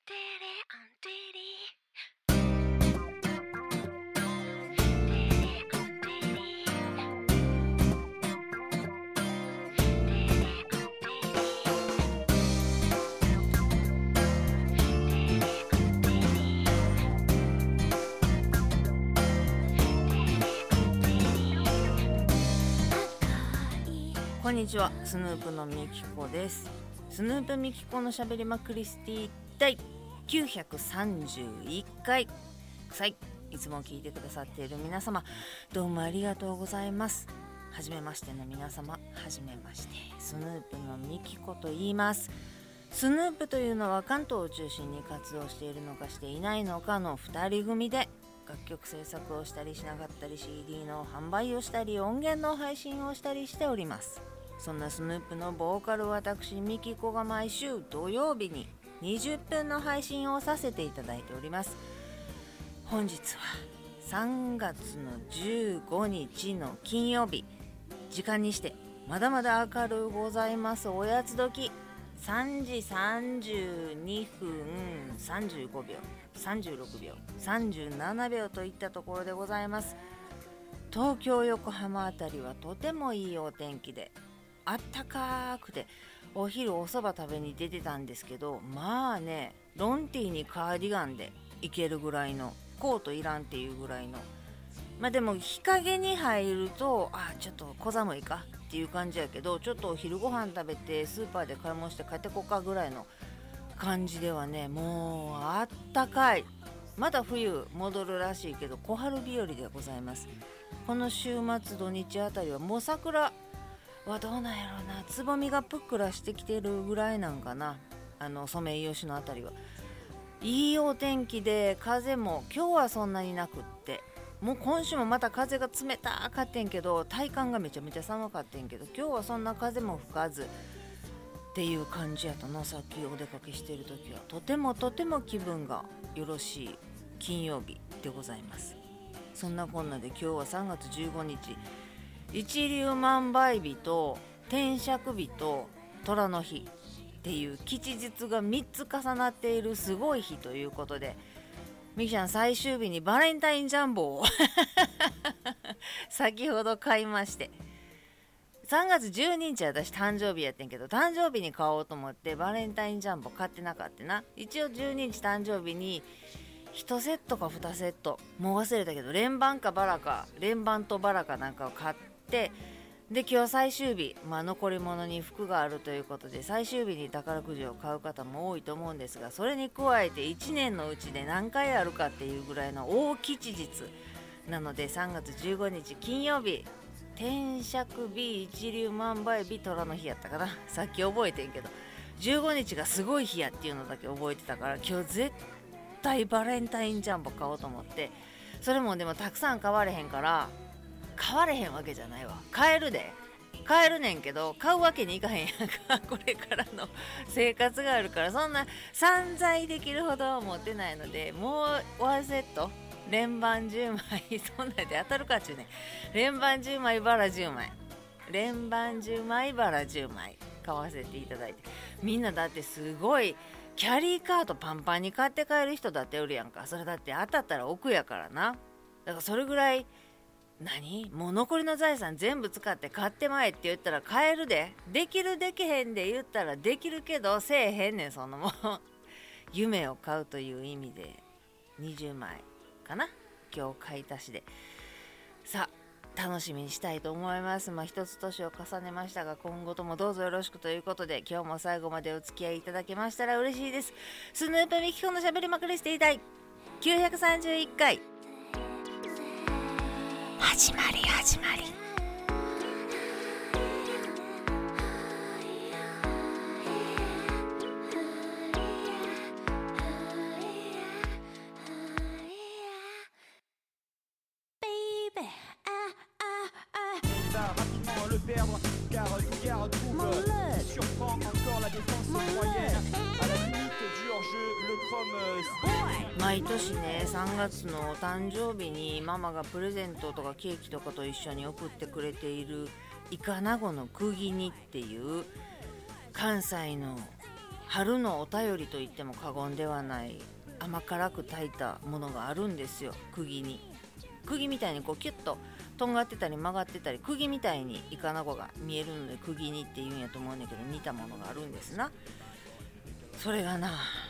こんにちは、スヌープのみきこです。スヌープみきこのしゃべりまクリスティ第931回。いつも聞いてくださっている皆様、どうもありがとうございます。はじめましての皆様、はじめまして。スヌープのみきこと言います。スヌープというのは関東を中心に活動しているのかしていないのかの2人組で、楽曲制作をしたりしなかったり CD の販売をしたり音源の配信をしたりしております。そんなスヌープのボーカル私みきこが毎週土曜日に20分の配信をさせていただいております。本日は3月の15日の金曜日、時間にしてまだまだ明るうございます。おやつ時3時32分35秒36秒37秒といったところでございます。東京横浜あたりはとてもいいお天気であったかくて、お昼お蕎麦食べに出てたんですけど、まあね、ロンティーにカーディガンでいけるぐらいの、コートいらんっていうぐらいの、まあでも日陰に入るとちょっと小寒いかっていう感じやけど、ちょっとお昼ご飯食べてスーパーで買い物して帰ってこっかぐらいの感じではね、もうあったかい。まだ冬戻るらしいけど小春日和でございます。この週末土日あたりはもう桜はどうなんやろうな、つぼみがぷっくらしてきてるぐらいなんかな。ソメイヨシノあたりはいいお天気で、風も今日はそんなになくって、もう今週もまた風が冷たかってんけど、体感がめちゃめちゃ寒かってんけど、今日はそんな風も吹かずっていう感じやったな。さっきお出かけしてる時はとても気分がよろしい金曜日でございます。そんなこんなで今日は3月15日、一粒万倍日と天釈日と虎の日っていう吉日が3つ重なっているすごい日ということで、みきちゃん最終日にバレンタインジャンボを先ほど買いまして、3月12日私誕生日やってんけど、誕生日に買おうと思ってバレンタインジャンボ買ってなかったな。一応12日誕生日に1セットか2セットもう忘れたけど、連番とバラかなんかを買って、で今日最終日、残り物に福があるということで最終日に宝くじを買う方も多いと思うんですが、それに加えて1年のうちで何回あるかっていうぐらいの大吉日なので、3月15日金曜日、天釈日、一粒万倍日、虎の日やったかな。さっき覚えてんけど15日がすごい日やっていうのだけ覚えてたから、今日絶対バレンタインジャンボ買おうと思って、それもでもたくさん買われへんから買われへんわけじゃないわ。買えるねんけど買うわけにいかへんやんか。これからの生活があるから、そんな散財できるほどは持ってないので、もうワンセット連番10枚そんなんで当たるかっちゅうね。連番10枚バラ10枚連番10枚バラ10枚買わせていただいて、みんなだってすごいキャリーカートパンパンに買って帰る人だっておるやんか。それだって当たったら億やからな。だからそれぐらいもう残りの財産全部使って買ってまえって言ったら買えるで。できるできへんで言ったらできるけどせえへんねん。そのもう夢を買うという意味で20枚かな、今日買い足しで。さあ楽しみにしたいと思います。一つ年を重ねましたが、今後ともどうぞよろしくということで、今日も最後までお付き合いいただけましたら嬉しいです。スヌープみきこのしゃべりまくりしていたい931回始まり毎年ね、3月のお誕生日にママがプレゼントとかケーキとかと一緒に送ってくれているイカナゴの釘煮っていう関西の春のお便りと言っても過言ではない甘辛く炊いたものがあるんですよ。釘みたいにこうキュッととんがってたり曲がってたり、釘みたいにイカナゴが見えるので釘煮って言うんやと思うんだけど、似たものがあるんですな。それがな、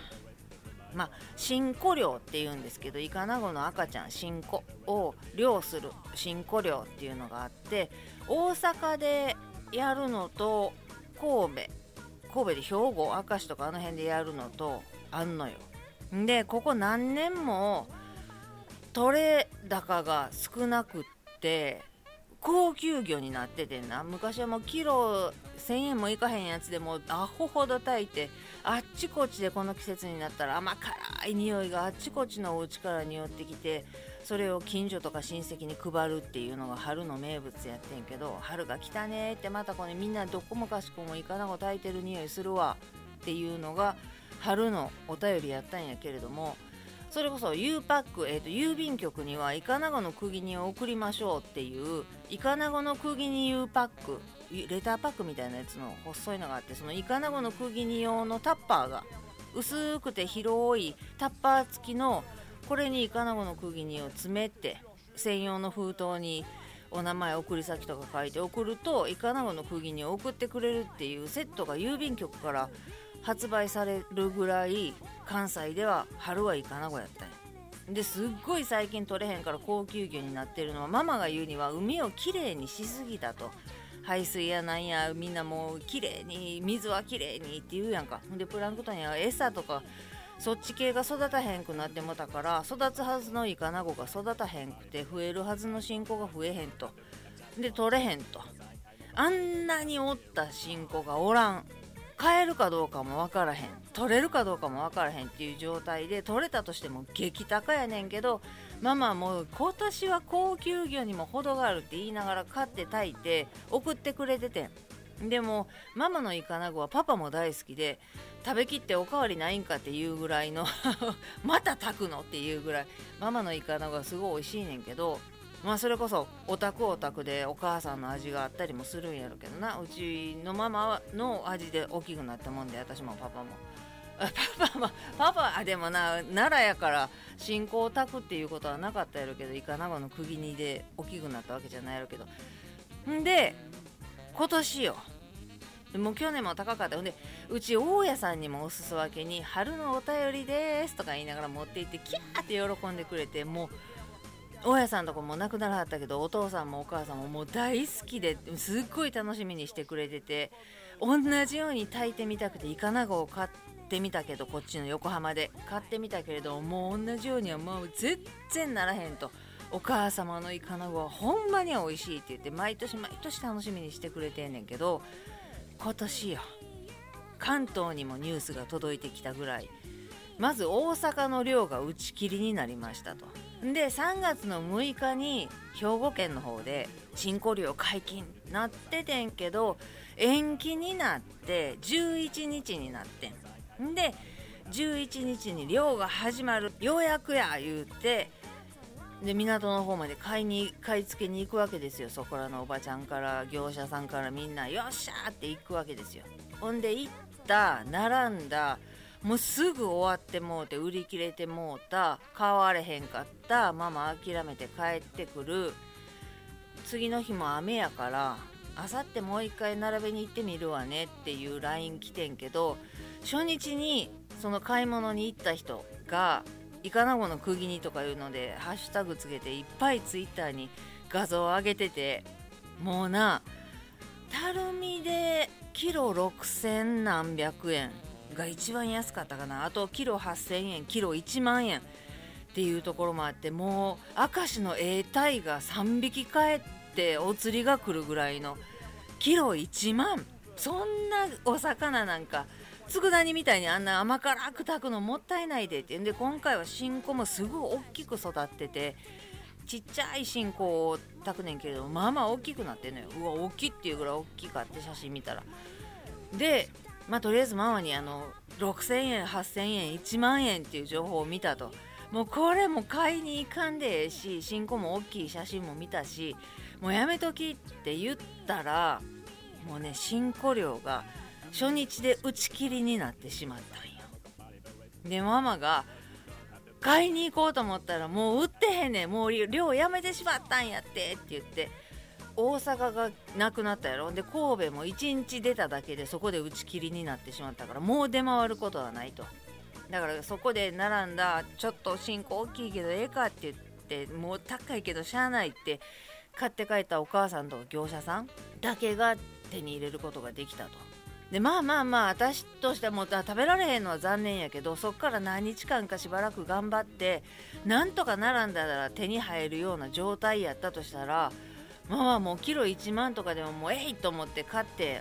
新子漁っていうんですけど、イカナゴの赤ちゃん新子を漁する新子漁っていうのがあって、大阪でやるのと神戸で兵庫明石とかあの辺でやるのとあんのよ。でここ何年も取れ高が少なくって高級魚になっててんな。昔はもうキロ1000円もいかへんやつでもアホほど炊いて、あっちこっちでこの季節になったら甘辛い匂いがあっちこっちのお家から匂ってきて、それを近所とか親戚に配るっていうのが春の名物やってんけど、春が来たねって、またこれみんなどこもかしこもイカナゴ炊いてる匂いするわっていうのが春のお便りやったんやけれども、それこそ U パック、郵便局にはイカナゴの釘煮を送りましょうっていうイカナゴの釘煮 U パック、レターパックみたいなやつの細いのがあって、そのイカナゴの釘煮用のタッパーが薄くて広いタッパー付きの、これにイカナゴの釘煮を詰めて専用の封筒にお名前送り先とか書いて送るとイカナゴの釘煮を送ってくれるっていうセットが郵便局から発売されるぐらい関西では春はイカナゴやったんや。ですっごい最近取れへんから高級魚になってるのは、ママが言うには海をきれいにしすぎたと。排水やなんやみんなもうきれいに、水はきれいにって言うやんか。でプランクトンや餌とかそっち系が育たへんくなってもたから、育つはずのイカナゴが育たへんくて増えるはずの新子が増えへんと。で取れへんと。あんなにおった新子がおらん、買えるかどうかも分からへん、取れるかどうかも分からへんっていう状態で、取れたとしても激高やねんけど、ママもう今年は高級魚にも程があるって言いながら買って炊いて送ってくれててん。でもママのイカナゴはパパも大好きで、食べきっておかわりないんかっていうぐらいのまた炊くのっていうぐらいママのイカナゴはすごい美味しいねんけど、それこそオタクでお母さんの味があったりもするんやろけどな。うちのママの味で大きくなったもんで、私もパパもパパでもな、奈良やから新子オタクっていうことはなかったやろけど、イカナゴの釘煮で大きくなったわけじゃないやろけど、んで今年よ、もう去年も高かった。ほんでうち大家さんにもおすそ分けに春のお便りですとか言いながら持って行ってキャーって喜んでくれて、もう大家さんとかも亡くならはったけどお父さんもお母さんももう大好きですっごい楽しみにしてくれてて、同じように炊いてみたくてイカナゴを買ってみたけど、こっちの横浜で買ってみたけれどもう同じようにはもう全然ならへんと。お母様のイカナゴはほんまに美味しいって言って毎年楽しみにしてくれてんねんけど、今年よ、関東にもニュースが届いてきたぐらい、まず大阪の漁が打ち切りになりましたと。で3月の6日に兵庫県の方で新子漁解禁なっててんけど、延期になって11日になってん。で11日に漁が始まる、ようやくや言うて、で港の方まで買い付けに行くわけですよ。そこらのおばちゃんから業者さんからみんなよっしゃーって行くわけですよ。ほんで行った並んだ、もうすぐ終わってもうて売り切れてもうた、買われへんかった、ママ諦めて帰ってくる。次の日も雨やからあさってもう一回並べに行ってみるわねっていう LINE 来てんけど、初日にその買い物に行った人がイカナゴの釘煮とかいうのでハッシュタグつけていっぱいツイッターに画像を上げてて、もうな、たるみでキロ6000何百円が一番安かったかな。あとキロ8000円、キロ1万円っていうところもあって、もう明石のタイが3匹帰ってお釣りが来るぐらいのキロ1万、そんなお魚なんか佃煮みたいにあんな甘辛く炊くのもったいないでってんで、今回は新子もすごい大きく育ってて、ちっちゃい新子を炊くねんけれど、まあまあ大きくなってんのよ。うわ大きいっていうぐらい大きかって、写真見たら。でとりあえずママに6000円8000円1万円っていう情報を見たと。もうこれも買いに行かんでええし、新子も大きい写真も見たし、もうやめときって言ったら、もうね新子漁が初日で打ち切りになってしまったんよ。でママが買いに行こうと思ったらもう売ってへんねん、もう量やめてしまったんやって言って大阪がなくなったやろ。で神戸も1日出ただけでそこで打ち切りになってしまったからもう出回ることはないと。だからそこで並んだちょっと進行大きいけどええかって言ってもう高いけどしゃあないって買って帰ったお母さんとか業者さんだけが手に入れることができたと。でまあ私としても食べられへんのは残念やけどそっから何日間かしばらく頑張ってなんとか並んだら手に入るような状態やったとしたらもうキロ1万とかでももうえいと思って買って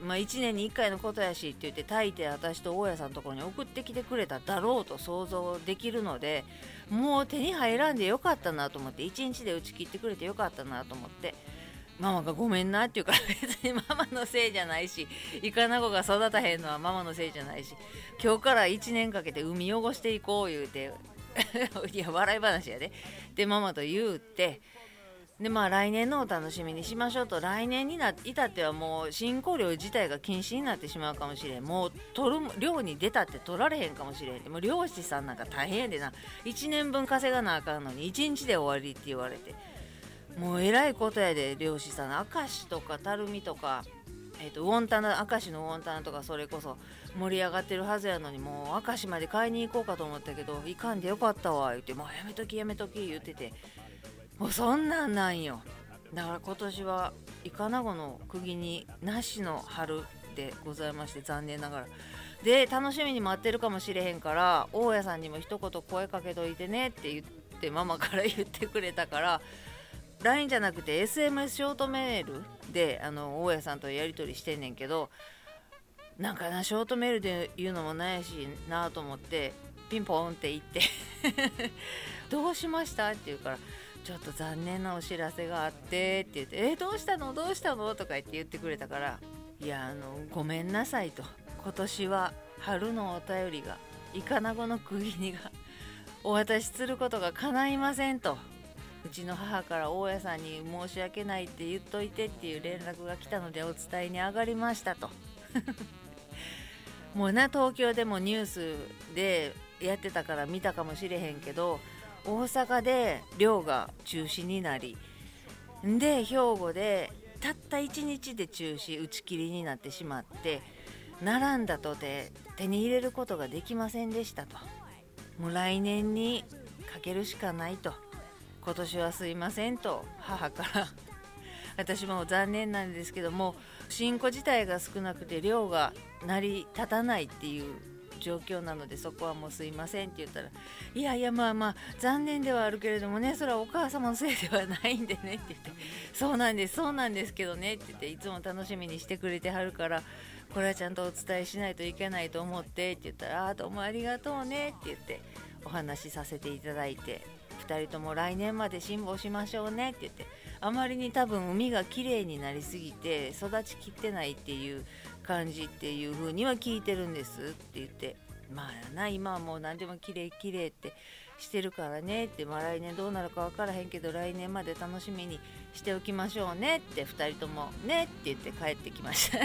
1年に1回のことやしって言って炊いて私と大家さんのところに送ってきてくれただろうと想像できるのでもう手に入らんでよかったなと思って1日で打ち切ってくれてよかったなと思ってママがごめんなって言うから別にママのせいじゃないしイカナゴが育たへんのはママのせいじゃないし今日から1年かけて海汚していこう言うていや笑い話やで。でママと言うてで来年のお楽しみにしましょうと。来年に至ってはもう新香料自体が禁止になってしまうかもしれん。もう漁に出たって取られへんかもしれん。でも漁師さんなんか大変やでな。1年分稼がなあかんのに1日で終わりって言われてもうえらいことやで。漁師さんの明石とか垂水とかウォンタナ明石のウォンタナとかそれこそ盛り上がってるはずやのにもう明石まで買いに行こうかと思ったけどいかんでよかったわ言ってもうやめとき言っててもうそんなんなんよ。だから今年はイカナゴの釘になしの春でございまして残念ながらで楽しみに待ってるかもしれへんから大家さんにも一言声かけといてねって言ってママから言ってくれたからLINE じゃなくて SMS ショートメールで大家さんとやり取りしてんねんけどなんかなショートメールで言うのもないしなと思ってピンポンって言ってどうしましたって言うからちょっと残念なお知らせがあってって言ってどうしたのとか言ってくれたからいやごめんなさいと今年は春のお便りがイカナゴの釘煮がお渡しすることが叶いませんとうちの母から大家さんに申し訳ないって言っといてっていう連絡が来たのでお伝えに上がりましたともうな東京でもニュースでやってたから見たかもしれへんけど大阪で漁が中止になりで兵庫でたった1日で中止打ち切りになってしまって並んだとて手に入れることができませんでしたと。もう来年にかけるしかないと今年はすいませんと母から私も残念なんですけども新子自体が少なくて漁が成り立たないっていう状況なのでそこはもうすいませんって言ったらいや残念ではあるけれどもねそれはお母様のせいではないんでねって言ってそうなんですけどねって言っていつも楽しみにしてくれてはるからこれはちゃんとお伝えしないといけないと思ってって言ったらどうもありがとうねって言ってお話しさせていただいて2人とも来年まで辛抱しましょうねって言ってあまりに多分海がきれいになりすぎて育ちきってないっていう感じっていう風には聞いてるんですって言って今はもう何でもきれいってしてるからねって来年どうなるか分からへんけど来年まで楽しみにしておきましょうねって2人ともねって言って帰ってきました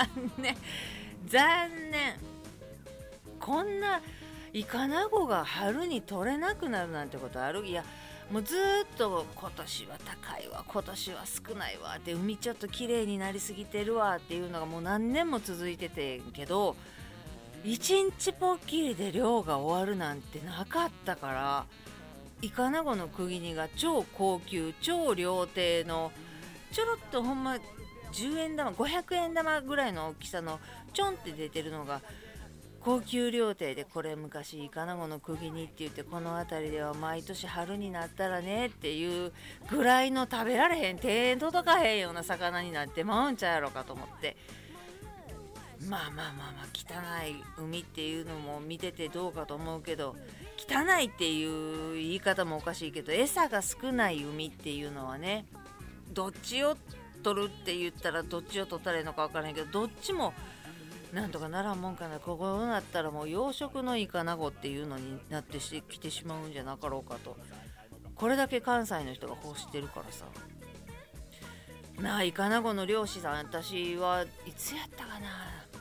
残念こんなイカナゴが春に取れなくなるなんてことある？いやもうずっと今年は高いわ今年は少ないわって海ちょっと綺麗になりすぎてるわっていうのがもう何年も続いててんけど1日ぽっきりで漁が終わるなんてなかったからイカナゴの釘煮が超高級超料亭のちょろっとほんま10円玉500円玉ぐらいの大きさのちょんって出てるのが高級料亭でこれ昔イカナゴの釘煮って言ってこの辺りでは毎年春になったらねっていうぐらいの食べられへん手届かへんような魚になってまうんちゃうやろかと思って汚い海っていうのも見ててどうかと思うけど汚いっていう言い方もおかしいけど餌が少ない海っていうのはねどっちを取るって言ったらどっちを取ったらいいのか分からへんけどどっちもなんとかならんもんかなここになったらもう養殖のイカナゴっていうのになってきてしまうんじゃなかろうかとこれだけ関西の人が欲してるからさイカナゴの漁師さん私はいつやったかな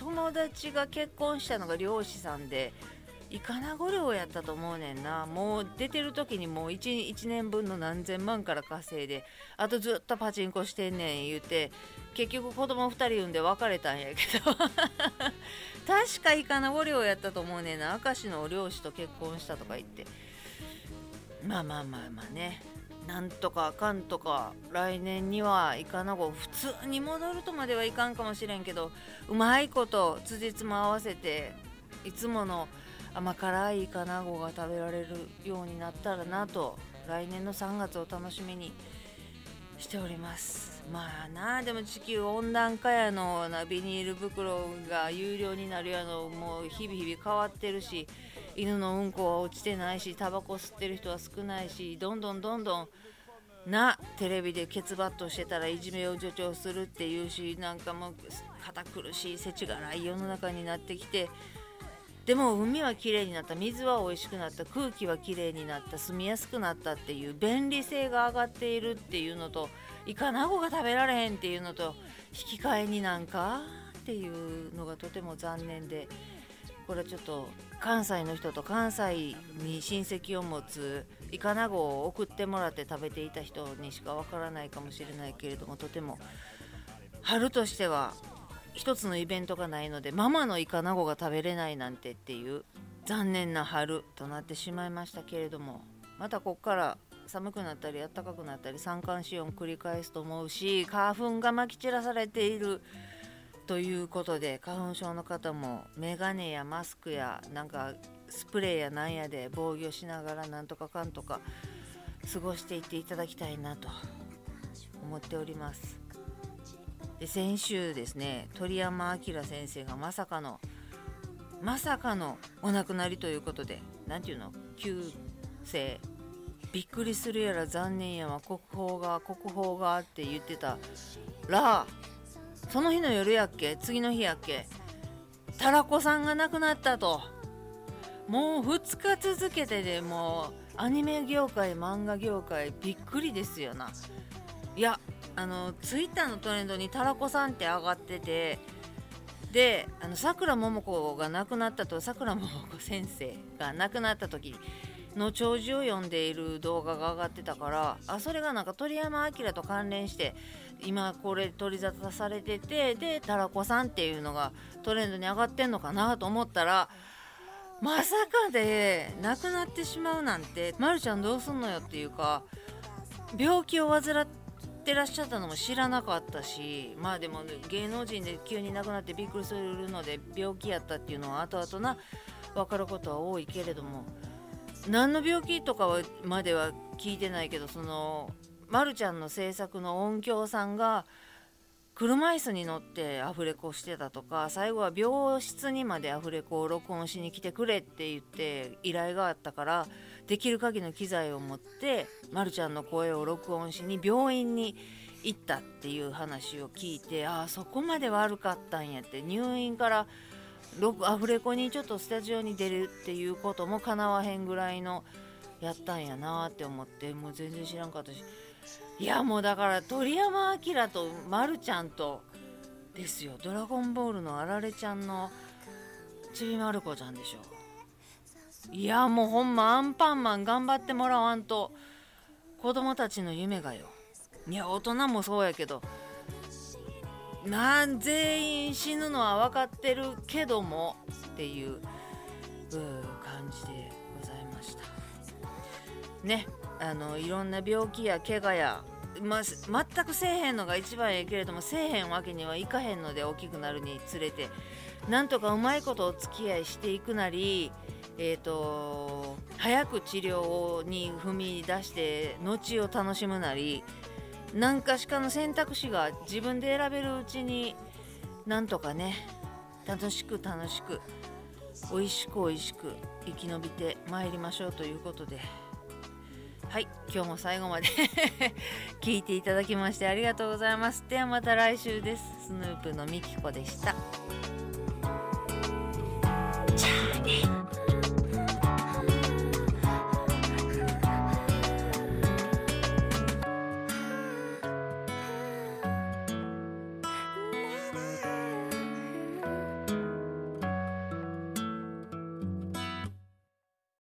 友達が結婚したのが漁師さんでイカナゴ漁やったと思うねんな。もう出てる時にもう 1年分の何千万から稼いで、あとずっとパチンコしてんねん言うて、結局子供2人産んで別れたんやけど確かイカナゴ漁やったと思うねんな。明石の漁師と結婚したとか言って、まあね、なんとかかんとか来年にはイカナゴ普通に戻るとまではいかんかもしれんけど、うまいこと辻褄合わせていつもの甘辛いイカナゴが食べられるようになったらなと、来年の3月を楽しみにしております。まあな、でも地球温暖化やのな、ビニール袋が有料になるやのもう日々変わってるし、犬のうんこは落ちてないし、タバコ吸ってる人は少ないし、どんどんな、テレビでケツバットしてたらいじめを助長するっていうし、なんかもう堅苦しい世知辛い世の中になってきて、でも海はきれいになった、水は美味しくなった、空気はきれいになった、住みやすくなったっていう便利性が上がっているっていうのと、イカナゴが食べられへんっていうのと引き換えになんかっていうのがとても残念で、これはちょっと関西の人と関西に親戚を持つイカナゴを送ってもらって食べていた人にしかわからないかもしれないけれども、とても春としては一つのイベントがないので、ママのイカナゴが食べれないなんてっていう残念な春となってしまいましたけれども、またこっから寒くなったり暖かくなったり三寒四温繰り返すと思うし、花粉がまき散らされているということで、花粉症の方もメガネやマスクやなんかスプレーやなんやで防御しながらなんとかかんとか過ごしていっていただきたいなと思っております。で、先週ですね、鳥山明先生がまさかのお亡くなりということで、なんていうの、急性、びっくりするやら残念やわ、国宝がって言ってたら、その日の夜やっけ、次の日やっけ、タラコさんが亡くなったと。もう2日続けてで、もうアニメ業界漫画業界びっくりですよな。いや、ツイッターのトレンドにタラコさんって上がってて、で、桜桃子が亡くなったと、桜桃子先生が亡くなった時の弔辞を読んでいる動画が上がってたから、それがなんか鳥山明と関連して今これ取り沙汰されてて、でタラコさんっていうのがトレンドに上がってんのかなと思ったら、まさかで亡くなってしまうなんて、まるちゃんどうすんのよっていうか、病気を患ってらっしゃったのも知らなかったし、まあでも芸能人で急に亡くなってびっくりするので、病気やったっていうのは後々な分かることは多いけれども、何の病気とかまでは聞いてないけど、そのまるちゃんの制作の音響さんが車椅子に乗ってアフレコしてたとか、最後は病室にまでアフレコを録音しに来てくれって言って依頼があったから、できる限りの機材を持ってまるちゃんの声を録音しに病院に行ったっていう話を聞いて、そこまで悪かったんやって、入院からアフレコにちょっとスタジオに出るっていうこともかなわへんぐらいのやったんやなって思って、もう全然知らんかったし、いやもうだから鳥山明とまるちゃんとですよ、ドラゴンボールのあられちゃんのちびまる子ちゃんでしょ。いやもうほんまアンパンマン頑張ってもらわんと子供たちの夢がよ。いや大人もそうやけど、全員死ぬのは分かってるけどもっていう感じでございましたね。いろんな病気や怪我や、全くせえへんのが一番ええけれども、せえへんわけにはいかへんので、大きくなるにつれてなんとかうまいことお付き合いしていくなり、早く治療に踏み出して後を楽しむなり、何かしかの選択肢が自分で選べるうちに、なんとかね、楽しく美味しく生き延びてまいりましょうということで、はい、今日も最後まで聞いていただきましてありがとうございます。ではまた来週です。スヌープのみきこでした。じゃあね。